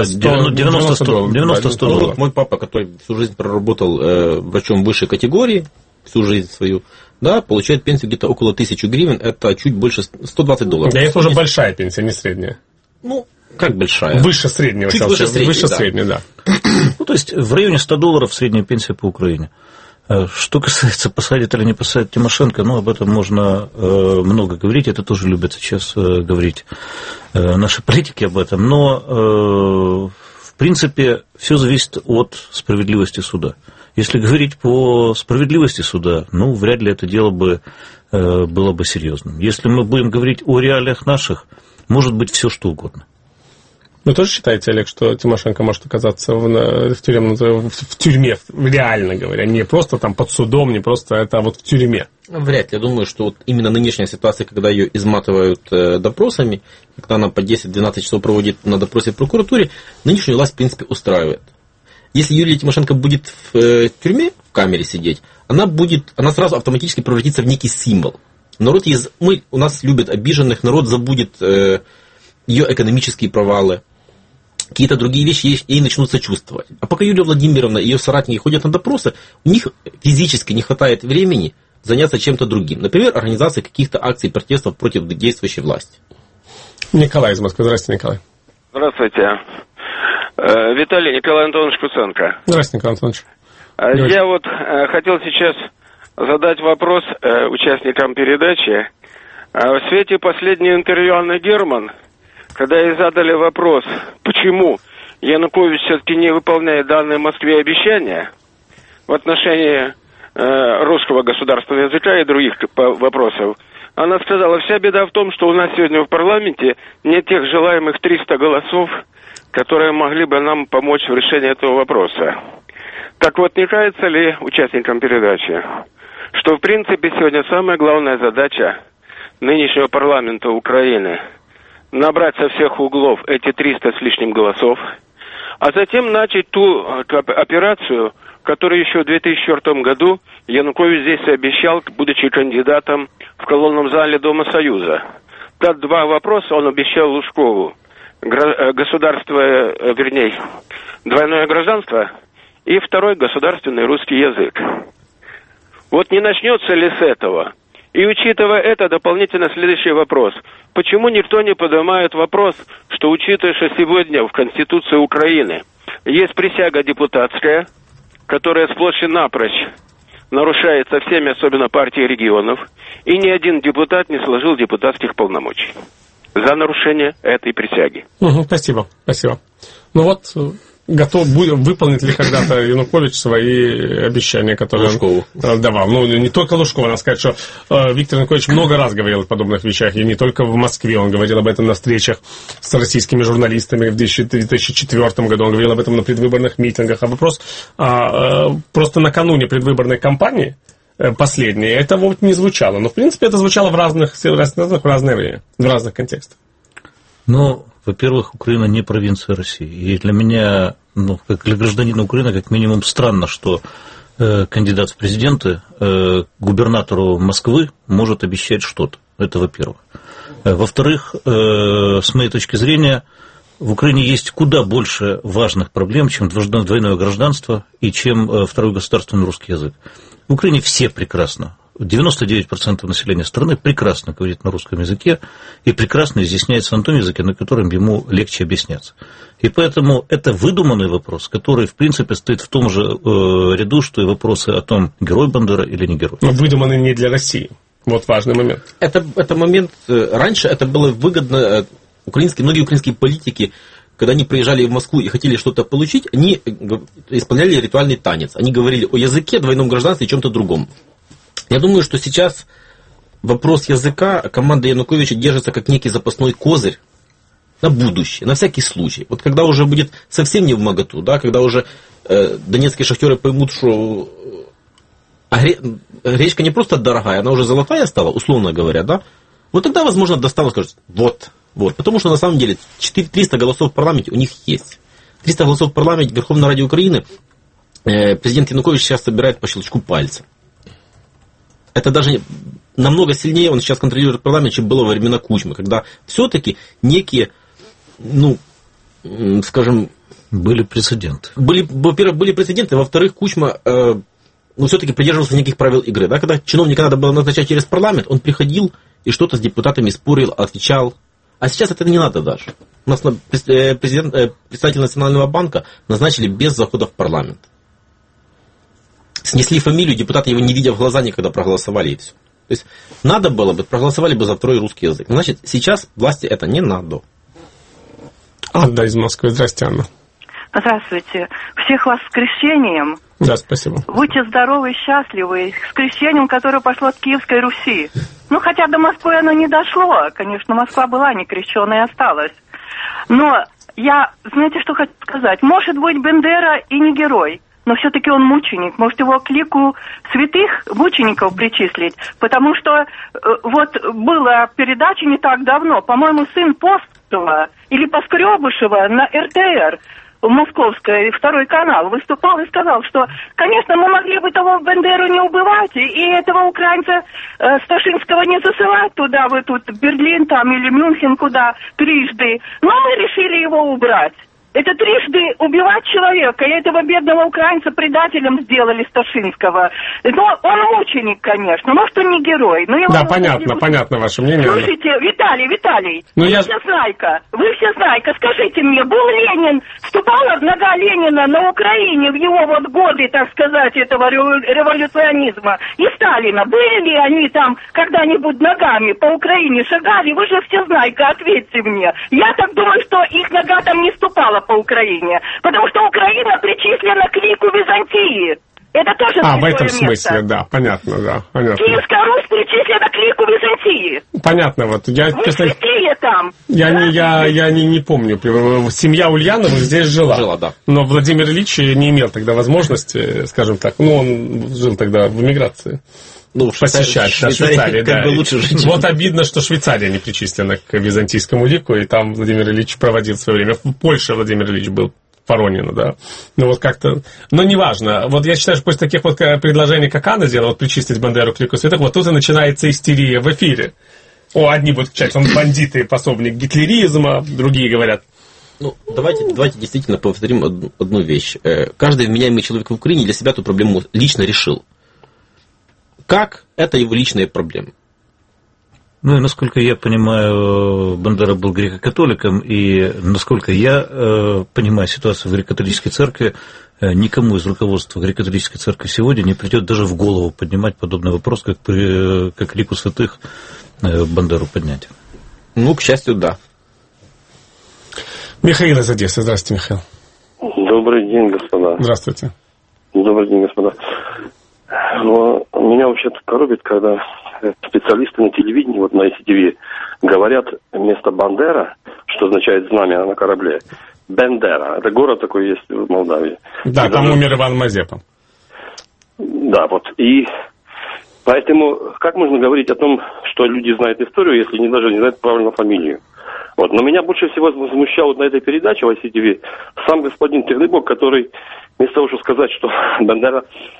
90-100 долларов. Мой папа, который всю жизнь проработал врачом высшей категории, всю жизнь свою, да, получает пенсию где-то около 1000 гривен, это чуть больше 120 долларов. Да, это уже большая пенсия, не средняя. Ну, как большая? Выше среднего. Чуть выше среднего, выше среднего, да. Ну, то есть в районе 100 долларов средняя пенсия по Украине. Что касается, посадить или не посадить Тимошенко, ну, об этом можно много говорить, это тоже любят сейчас говорить наши политики об этом, но, в принципе, все зависит от справедливости суда. Если говорить по справедливости суда, ну, вряд ли это дело бы было бы серьезным. Если мы будем говорить о реалиях наших, может быть все что угодно. Вы тоже считаете, Олег, что Тимошенко может оказаться в тюрьме, реально говоря, не просто там под судом, не просто это, а вот в тюрьме? Вряд ли. Я думаю, что вот именно нынешняя ситуация, когда ее изматывают допросами, когда она по 10-12 часов проводит на допросе в прокуратуре, нынешнюю власть, в принципе, устраивает. Если Юлия Тимошенко будет в тюрьме, в камере сидеть, она сразу автоматически превратится в некий символ. У нас любят обиженных, народ забудет ее экономические провалы. Какие-то другие вещи ей начнут сочувствовать. А пока Юлия Владимировна и ее соратники ходят на допросы, у них физически не хватает времени заняться чем-то другим. Например, организацией каких-то акций протестов против действующей власти. Николай из Москвы. Здравствуйте, Николай. Здравствуйте. Виталий, Николай Антонович Куценко. Здравствуйте, Николай Антонович. Я вот хотел сейчас задать вопрос участникам передачи. В свете последнего интервью Анны Герман, когда ей задали вопрос, почему Янукович все-таки не выполняет данные Москве обещания в отношении русского государственного языка и других вопросов, она сказала, вся беда в том, что у нас сегодня в парламенте нет тех желаемых 300 голосов, которые могли бы нам помочь в решении этого вопроса. Так вот, не кажется ли участникам передачи, что в принципе сегодня самая главная задача нынешнего парламента Украины – набрать со всех углов эти 300 с лишним голосов, а затем начать ту операцию, которую еще в 2004 году Янукович здесь обещал, будучи кандидатом в колонном зале Дома Союза. Так, два вопроса он обещал Лужкову. Двойное гражданство и второй государственный русский язык. Вот не начнется ли с этого? И учитывая это, дополнительно следующий вопрос. Почему никто не поднимает вопрос, что учитывая, что сегодня в Конституции Украины есть присяга депутатская, которая сплошь и напрочь нарушается всеми, особенно партией регионов, и ни один депутат не сложил депутатских полномочий за нарушение этой присяги. Спасибо. Ну вот, выполнит ли когда-то Янукович свои обещания, которые он давал. Ну, не только Лужкова, надо сказать, что Виктор Янукович много раз говорил о подобных вещах, и не только в Москве, он говорил об этом на встречах с российскими журналистами в 2004 году, он говорил об этом на предвыборных митингах. А вопрос просто накануне предвыборной кампании, последнее, это вот не звучало. Но, в принципе, это звучало в разное время, в разных контекстах. Ну, во-первых, Украина не провинция России. И для меня, ну, как для гражданина Украины, как минимум странно, что кандидат в президенты губернатору Москвы может обещать что-то. Это во-первых. Во-вторых, с моей точки зрения, в Украине есть куда больше важных проблем, чем двойное гражданство и чем второй государственный русский язык. В Украине все прекрасно. 99% населения страны прекрасно говорит на русском языке и прекрасно изъясняется на том языке, на котором ему легче объясняться. И поэтому это выдуманный вопрос, который, в принципе, стоит в том же ряду, что и вопросы о том, герой Бандера или не герой. Но выдуманный не для России. Вот важный момент. Это момент... Раньше это было выгодно. Многие украинские политики, когда они приезжали в Москву и хотели что-то получить, они исполняли ритуальный танец. Они говорили о языке, двойном гражданстве и чем-то другом. Я думаю, что сейчас вопрос языка команда Януковича держится как некий запасной козырь на будущее, на всякий случай. Вот когда уже будет совсем не вмоготу, да, когда уже донецкие шахтеры поймут, что гречка не просто дорогая, она уже золотая стала, условно говоря, да, вот тогда, возможно, достанут, скажут, вот. Потому что на самом деле 300 голосов в парламенте у них есть. 300 голосов в парламенте Верховной Раде Украины президент Янукович сейчас собирает по щелчку пальца. Это даже намного сильнее он сейчас контролирует парламент, чем было во времена Кучмы, когда все-таки некие, ну, скажем... Были прецеденты. Во-первых, были прецеденты, во-вторых, Кучма все-таки придерживался неких правил игры. Да? Когда чиновника надо было назначать через парламент, он приходил и что-то с депутатами спорил, отвечал. А сейчас это не надо даже. У нас представитель Национального банка назначили без захода в парламент. Снесли фамилию, депутаты его не видя в глаза никогда проголосовали и все. То есть надо было бы, проголосовали бы за второй русский язык. Значит, сейчас власти это не надо. Анна из Москвы. Здрасте, Анна. Здравствуйте. Всех вас с крещением. Да, спасибо. Будьте здоровы и счастливы. С крещением, которое пошло от Киевской Руси. Ну, хотя до Москвы оно не дошло. Конечно, Москва была не крещенной и осталась. Но я, знаете, что хочу сказать? Может быть, Бендера и не герой. Но все-таки он мученик. Может, его к лику святых мучеников причислить? Потому что вот была передача не так давно, по-моему, сын Постова или Поскребышева на РТР, в Московской, второй канал, выступал и сказал, что, конечно, мы могли бы того Бендеру не убивать, и этого украинца Сташинского не засылать туда, в этот Берлин там или Мюнхен куда, трижды, но мы решили его убрать. Это трижды убивать человека, и этого бедного украинца предателем сделали Сташинского. Но он мученик, конечно, может, он не герой. Но да, понятно ваше мнение. Слушайте, Виталий, вы все знайка, скажите мне, был Ленин, ступала нога Ленина на Украине в его вот годы, так сказать, этого революционизма, и Сталина, были ли они там когда-нибудь ногами по Украине шагали? Вы же все знайка, ответьте мне. Я так думаю, что их нога там не ступала по Украине, потому что Украина причислена к лику Византии. Это тоже в этом смысле, да, понятно, да, понятно. Киевская Русь причислена к лику Византии. Понятно, вот я... Вы святые там. Я не помню. Семья Ульянова здесь жила, да. Но Владимир Ильич не имел тогда возможности, скажем так, он жил тогда в эмиграции. Посещать Швейцарии, да. Лучше жить. Вот обидно, что Швейцария не причислена к византийскому лику, и там Владимир Ильич проводил свое время. В Польше Владимир Ильич был Воронина, да. Ну вот как-то... Но неважно. Вот я считаю, что после таких вот предложений, как Анна сделала, вот причислить Бандеру к лику святых, вот тут и начинается истерия в эфире. Одни будут кричать, он бандит и пособник гитлеризма, другие говорят... Давайте действительно повторим одну вещь. Каждый вменяемый человек в Украине для себя эту проблему лично решил. Как? Это его личные проблемы. Ну и насколько я понимаю, Бандера был греко-католиком, и насколько я понимаю ситуацию в греко-католической церкви, никому из руководства греко-католической церкви сегодня не придет даже в голову поднимать подобный вопрос, как лику святых Бандеру поднять. К счастью, да. Михаил из Одессы. Здравствуйте, Михаил. Добрый день, господа. Здравствуйте. Добрый день, господа. Но меня вообще-то коробит, когда специалисты на телевидении, вот на ICTV, говорят вместо Бандера, что означает знамя на корабле, Бендера. Это город такой есть в Молдавии. Да, там умер Иван Мазепа. Да, вот. И поэтому как можно говорить о том, что люди знают историю, если они даже не знают правильно фамилию? Вот. Но меня больше всего возмущал вот на этой передаче в ICTV сам господин Терныбок, который вместо того, чтобы сказать, что Бандера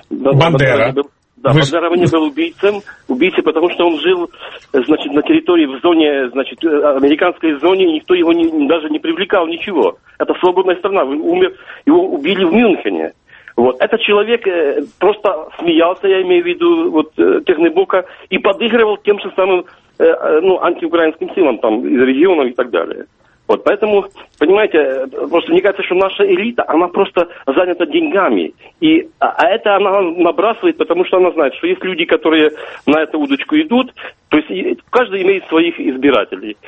не был убийцей, потому что он жил, значит, на территории в зоне, значит, американской зоне, и никто его даже не привлекал, ничего. Это свободная страна, умер, его убили в Мюнхене. Вот. Этот человек просто смеялся, я имею в виду, вот, Терныбока, и подыгрывал тем же самым антиукраинским силам там, из регионов и так далее. Вот, поэтому, понимаете, просто мне кажется, что наша элита, она просто занята деньгами. А это она набрасывает, потому что она знает, что есть люди, которые на эту удочку идут, то есть каждый имеет своих избирателей.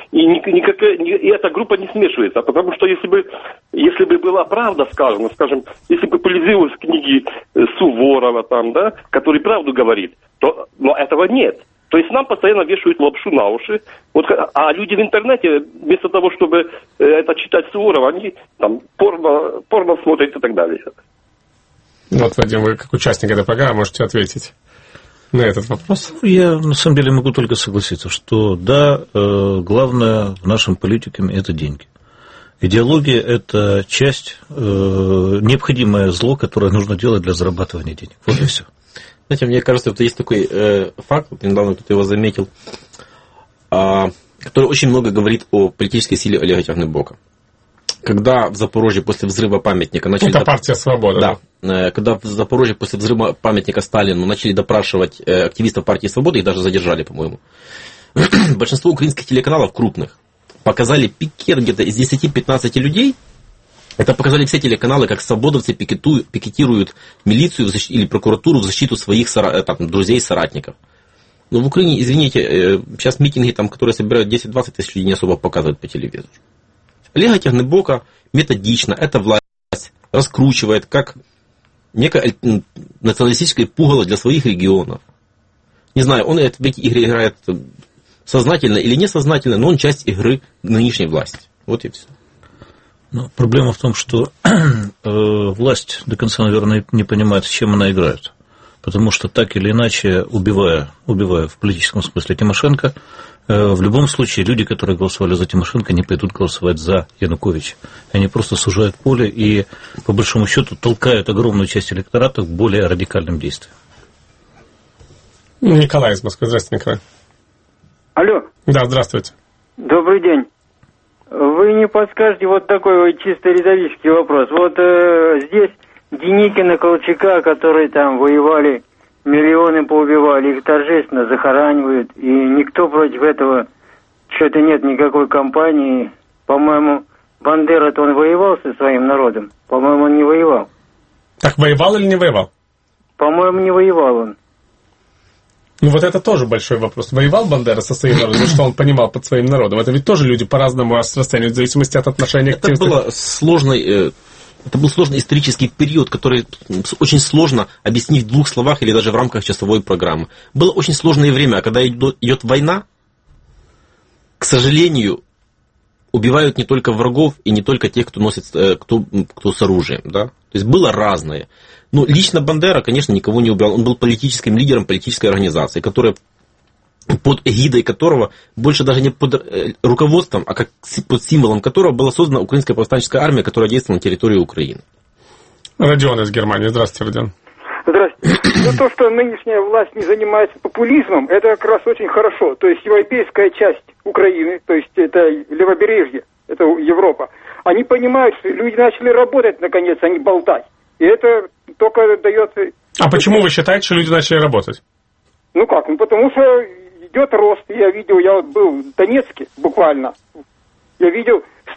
И эта группа не смешивается, потому что если бы была правда сказана, скажем, если бы появилась книги Суворова, там, да, который правду говорит, но этого нет. То есть нам постоянно вешают лапшу на уши, вот, а люди в интернете, вместо того, чтобы это читать Суворова, они там порно смотрят и так далее. Вот, Вадим, вы как участник этой программы можете ответить на этот вопрос. Я, на самом деле, могу только согласиться, что, да, главное в нашем политике – это деньги. Идеология – это часть, необходимое зло, которое нужно делать для зарабатывания денег. Вот и все. Знаете, мне кажется, вот есть такой факт, вот недавно кто-то его заметил, который очень много говорит о политической силе Олега Тягнебока. Когда в Запорожье после взрыва памятника начали... Это партия «Свобода». Да. Когда в Запорожье после взрыва памятника Сталину начали допрашивать активистов партии «Свобода, их даже задержали, по-моему. Большинство украинских телеканалов крупных показали пикет где-то из 10-15 людей. Это показали все телеканалы, как свободовцы пикетируют милицию или прокуратуру в защиту своих друзей и соратников. Но в Украине, извините, сейчас митинги, там, которые собирают 10-20 тысяч людей, не особо показывают по телевизору. Олега Тягнебока методично эта власть раскручивает как некое националистическое пугало для своих регионов. Не знаю, он в эти игры играет сознательно или несознательно, но он часть игры нынешней власти. Вот и все. Но проблема в том, что власть до конца, наверное, не понимает, с чем она играет. Потому что так или иначе, убивая в политическом смысле Тимошенко, в любом случае люди, которые голосовали за Тимошенко, не пойдут голосовать за Януковича. Они просто сужают поле и, по большому счету, толкают огромную часть электората к более радикальным действиям. Николай из Москвы. Здравствуйте, Николай. Алло. Да, здравствуйте. Добрый день. Вы не подскажете вот такой вот чисто риторический вопрос. Вот здесь Деникина, Колчака, которые там воевали, миллионы поубивали, их торжественно захоранивают, и никто против этого, что-то нет никакой кампании. По-моему, Бандера-то он воевал со своим народом. По-моему, он не воевал. Так воевал или не воевал? По-моему, не воевал он. Ну вот это тоже большой вопрос. Воевал Бандера со своим народом, что он понимал под своим народом? Это ведь тоже люди по-разному расценивают в зависимости от отношения к тем... Это был сложный исторический период, который очень сложно объяснить в 2 словах или даже в рамках часовой программы. Было очень сложное время, а когда идет война, к сожалению, убивают не только врагов и не только тех, кто носит, кто с оружием. Да? То есть было разное. Ну, лично Бандера, конечно, никого не убивал. Он был политическим лидером политической организации, которая, под эгидой которого, больше даже не под руководством, а как под символом которого была создана Украинская повстанческая армия, которая действовала на территории Украины. Родион из Германии. Здравствуйте, Родион. Здравствуйте. Ну, то, что нынешняя власть не занимается популизмом, это как раз очень хорошо. То есть европейская часть Украины, то есть это левобережье, это Европа, они понимают, что люди начали работать, наконец, а не болтать. И это только дает... А почему вы считаете, что люди начали работать? Ну как, ну потому что идет рост. Я видел, я вот был в Донецке буквально. Я видел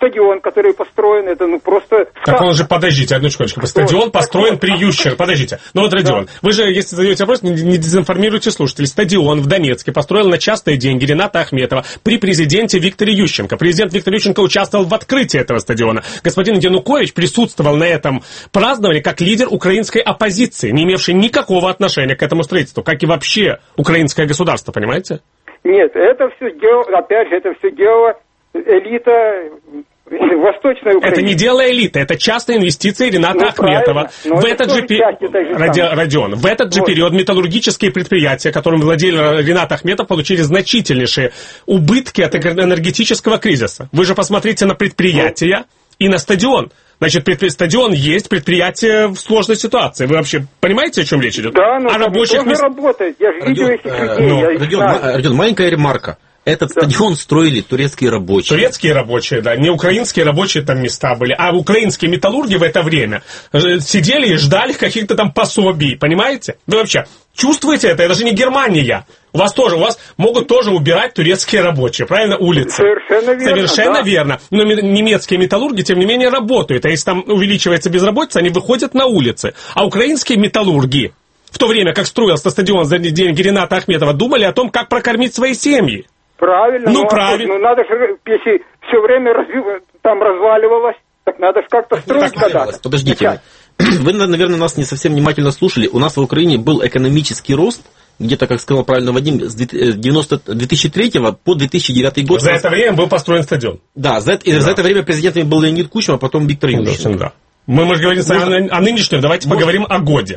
стадион, который построен, это просто... Так он же, подождите, одну секундочку. Стадион построен при Ющенко. Подождите. Ну вот, Родион, вы же, если задаете вопрос, не дезинформируйте слушателей. Стадион в Донецке построил на частные деньги Рената Ахметова при президенте Викторе Ющенко. Президент Виктор Ющенко участвовал в открытии этого стадиона. Господин Янукович присутствовал на этом праздновании как лидер украинской оппозиции, не имевший никакого отношения к этому строительству, как и вообще украинское государство, понимаете? Нет, это все дело, опять же, это все дело элита Восточной Украины. Это не дело элиты, это частные инвестиции Рената Ахметова. В этот же Родион, в этот же период металлургические предприятия, которым владел Ренат Ахметов, получили значительнейшие убытки от энергетического кризиса. Вы же посмотрите на предприятия и на стадион. Значит, стадион есть, предприятие в сложной ситуации. Вы вообще понимаете, о чем речь идет? Да, но рабочих тоже работает. Я же видел этих людей. Родион, маленькая ремарка. Этот стадион строили турецкие рабочие. Турецкие рабочие, да. Не украинские рабочие там места были, а украинские металлурги в это время сидели и ждали каких-то там пособий, понимаете? Вы вообще чувствуете это? Это же не Германия. У вас могут тоже убирать турецкие рабочие, правильно, улицы? Совершенно верно. Совершенно верно. Но немецкие металлурги, тем не менее, работают. А если там увеличивается безработица, они выходят на улицы. А украинские металлурги, в то время как строился стадион за деньги Рената Ахметова, думали о том, как прокормить свои семьи. Правильно. Правильно. Ну, надо же, если все время там разваливалось, так надо же как-то строить когда-то. Подождите, вы, наверное, нас не совсем внимательно слушали. У нас в Украине был экономический рост, где-то, как сказал правильно Вадим, с 2003 по 2009 год. За это время был построен стадион. Да, за это время президентом был Леонид Кучма, а потом Виктор Ющенко. Да. Мы говорим о нынешнем, давайте поговорим о годе.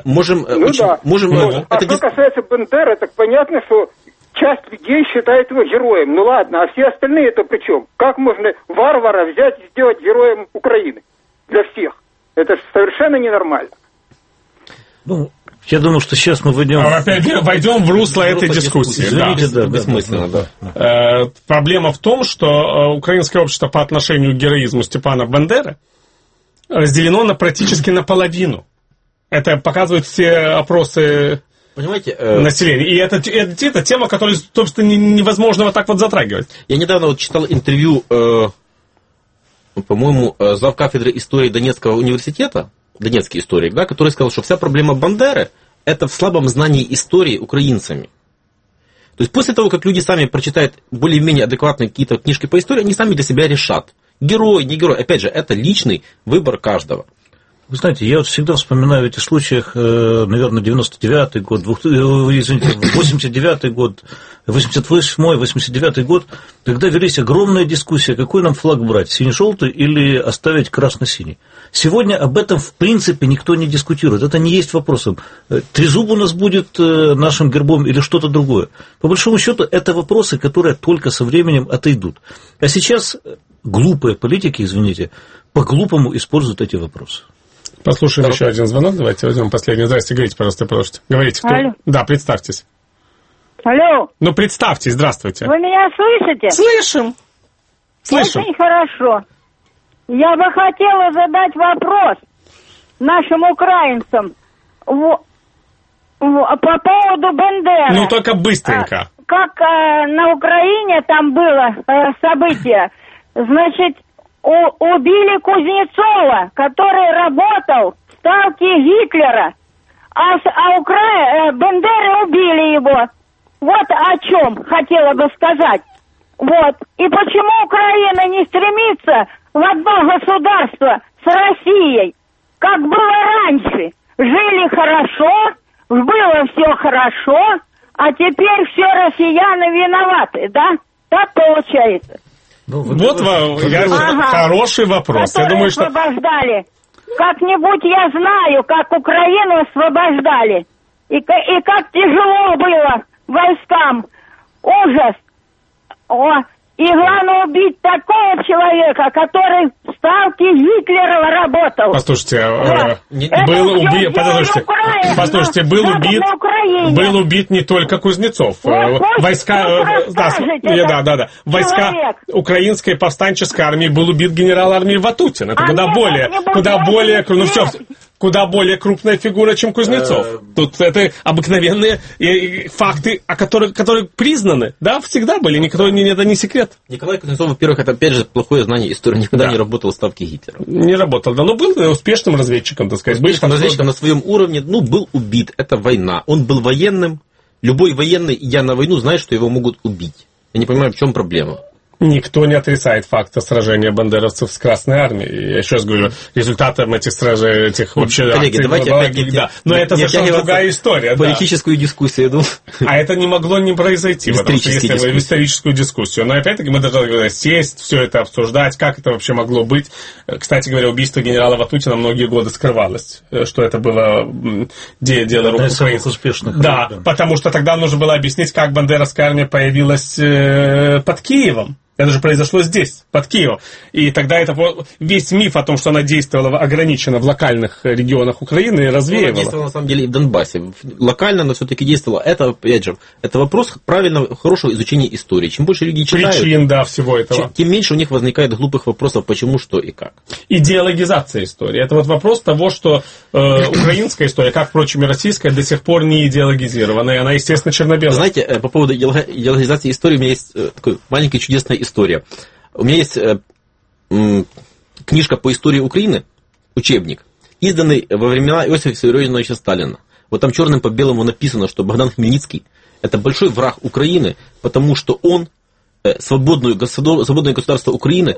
А что касается Бандеры, так понятно, что часть людей считает его героем. Ну ладно, а все остальные это при чем? Как можно варвара взять и сделать героем Украины? Для всех. Это совершенно ненормально. Ну, я думаю, что сейчас мы войдем в русло этой дискуссии. Извините, да, бессмысленно, да. Проблема в том, что украинское общество по отношению к героизму Степана Бандеры разделено практически наполовину. Это показывают все опросы, понимаете, населения. И это тема, которую, собственно, невозможно вот так вот затрагивать. Я недавно читал интервью, по-моему, завкафедры истории Донецкого университета, донецкий историк, да, который сказал, что вся проблема Бандеры – это в слабом знании истории украинцами. То есть после того, как люди сами прочитают более-менее адекватные какие-то книжки по истории, они сами для себя решат. Герой, не герой. Опять же, это личный выбор каждого. Вы знаете, я вот всегда вспоминаю в этих случаях, наверное, 99-й год, 89-й год, 88-й, 89-й год, когда велись огромная дискуссия, какой нам флаг брать, синий-желтый или оставить красно-синий. Сегодня об этом, в принципе, никто не дискутирует. Это не есть вопросом. Трезуб у нас будет нашим гербом или что-то другое. По большому счету, это вопросы, которые только со временем отойдут. А сейчас глупые политики, извините, по-глупому используют эти вопросы. Послушаем еще один звонок. Давайте возьмем последний. Здрасте, говорите, пожалуйста, пожалуйста. Говорите, кто? Алло. Да, представьтесь. Алло. Ну, представьтесь, здравствуйте. Вы меня слышите? Слышим. Очень хорошо. Я бы хотела задать вопрос нашим украинцам по поводу Бандеры. Ну, только быстренько. Как на Украине там было событие. Значит, убили Кузнецова, который работал в ставке Гитлера, а Бандеры убили его. Вот о чем хотела бы сказать. Вот. И почему Украина не стремится в одно государство с Россией, как было раньше? Жили хорошо, было все хорошо, а теперь все россияне виноваты, да? Так получается. Хороший вопрос. Я думаю, что... освобождали. Как-нибудь я знаю, как Украину освобождали. И как тяжело было войскам. Ужас. И главное убить такого человека, который в ставке Гитлера работал. Послушайте, был убит не только Кузнецов. Войска украинской повстанческой армии был убит генерал армии Ватутин. Это куда более, ну все, куда более крупная фигура, чем Кузнецов. Тут это обыкновенные факты, которые признаны, да, всегда были, это не секрет. Николай Кузнецов, во-первых, это опять же плохое знание истории, никогда не работал в ставке Гитлера. Не работал, да, но был успешным разведчиком, так сказать. Успешным разведчиком на своем уровне, был убит, это война. Он был военным, любой военный, идя на войну, знает, что его могут убить. Я не понимаю, в чем проблема. Никто не отрицает факта сражения бандеровцев с Красной Армией. Я еще раз говорю, результатом этих сражений, вообще коллеги, давайте опять но это совершенно другая история. Политическую дискуссию, я думаю. А это не могло не произойти, потому что если в историческую дискуссию. Но опять-таки мы должны сесть, все это обсуждать, как это вообще могло быть. Кстати говоря, убийство генерала Ватутина многие годы скрывалось, что это было дело рук украинцев. Успешных. Да, потому что тогда нужно было объяснить, как бандеровская армия появилась под Киевом. Это же произошло здесь, под Киевом. И тогда весь миф о том, что она действовала ограниченно в локальных регионах Украины, развеивала. Она действовала, на самом деле, и в Донбассе. Локально она все-таки действовала. Это, опять же, это вопрос правильного, хорошего изучения истории. Чем больше люди читают, причин, да, всего этого, тем меньше у них возникает глупых вопросов, почему, что и как. Идеологизация истории. Это вопрос того, что украинская история, как, впрочем, и российская, до сих пор не идеологизирована. И она, естественно, черно-белая. Знаете, по поводу идеологизации истории у меня есть такой маленький чудесный история. У меня есть книжка по истории Украины, учебник, изданный во времена Иосифа Виссарионовича Сталина. Вот там черным по белому написано, что Богдан Хмельницкий – это большой враг Украины, потому что он свободное государство Украины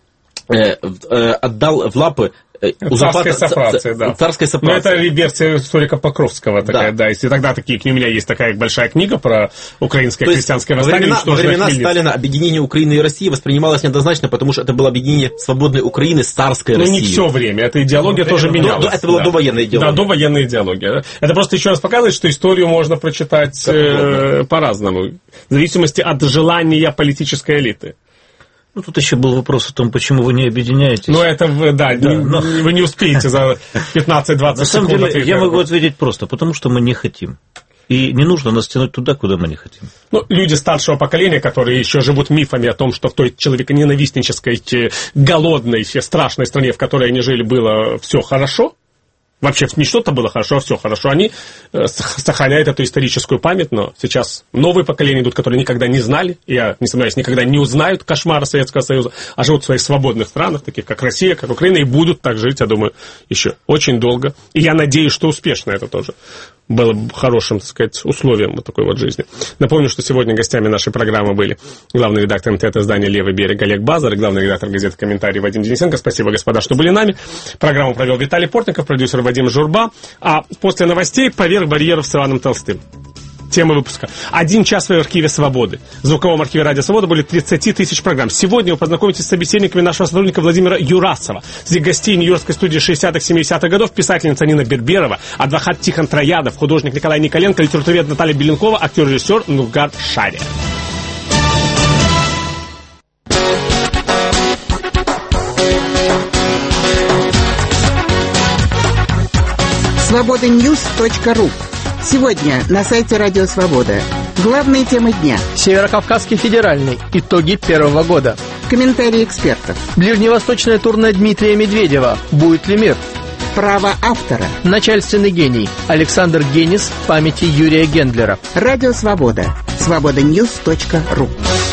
отдал в лапы царской сопрации, да. Царской сопрации. Но это версия историка Покровского такая, да. Если тогда у меня есть такая большая книга про украинское крестьянское восстание. Во времена Сталина объединение Украины и России воспринималось неоднозначно, потому что это было объединение свободной Украины с царской Россией. Ну, не все время. Эта идеология тоже менялась. Это была довоенная идеология. Да, довоенная идеология. Это просто еще раз показывает, что историю можно прочитать по-разному. В зависимости от желания политической элиты. Ну, тут еще был вопрос о том, почему вы не объединяетесь. Ну, это, вы не успеете за 15-20 секунд. На самом деле, я могу ответить просто, потому что мы не хотим. И не нужно нас тянуть туда, куда мы не хотим. Ну, люди старшего поколения, которые еще живут мифами о том, что в той человеконенавистнической, голодной, страшной стране, в которой они жили, было все хорошо, вообще не что-то было хорошо, а все хорошо. Они сохраняют эту историческую память, но сейчас новые поколения идут, которые никогда не знали, я не сомневаюсь, никогда не узнают кошмара Советского Союза, а живут в своих свободных странах, таких как Россия, как Украина, и будут так жить, я думаю, еще очень долго. И я надеюсь, что успешно это тоже было хорошим, так сказать, условием вот такой вот жизни. Напомню, что сегодня гостями нашей программы были главный редактор МТЭТ-издания «Левый берег» Олег Базар и главный редактор газеты «Комментарий» Вадим Денисенко. Спасибо, господа, что были нами. Программу провел Виталий Портников, продюсер Вадим Журба. А после новостей «Поверх барьеров» с Иваном Толстым. Тема выпуска. 1 час в архиве «Свободы». В звуковом архиве «Радио Свобода» более 30 тысяч программ. Сегодня вы познакомитесь с собеседниками нашего сотрудника Владимира Юрасова. Среди гостей Нью-Йоркской студии 60-х, 70-х годов писательница Нина Берберова, адвокат Тихон Троядов, художник Николай Николенко, литературовед Наталья Беленкова, актер-режиссер Нургар Шари. Свобода-Ньюс.ру. Сегодня на сайте Радио Свобода. Главные темы дня. Северокавказский федеральный. Итоги первого года. Комментарии экспертов. Ближневосточное турне Дмитрия Медведева. Будет ли мир? Право автора. Начальственный гений. Александр Генис в памяти Юрия Гендлера. Радио Свобода. Свобода-Ньюс.ру.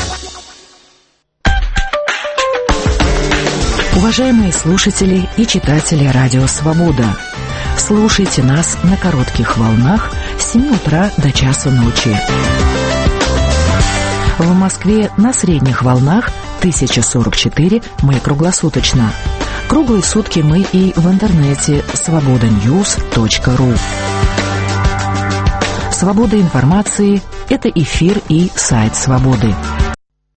Уважаемые слушатели и читатели Радио Свобода, слушайте нас на коротких волнах с 7 утра до часу ночи. В Москве на средних волнах 1044 мы круглосуточно. Круглые сутки мы и в интернете свобода-ньюс.ру. Свобода информации – это эфир и сайт Свободы.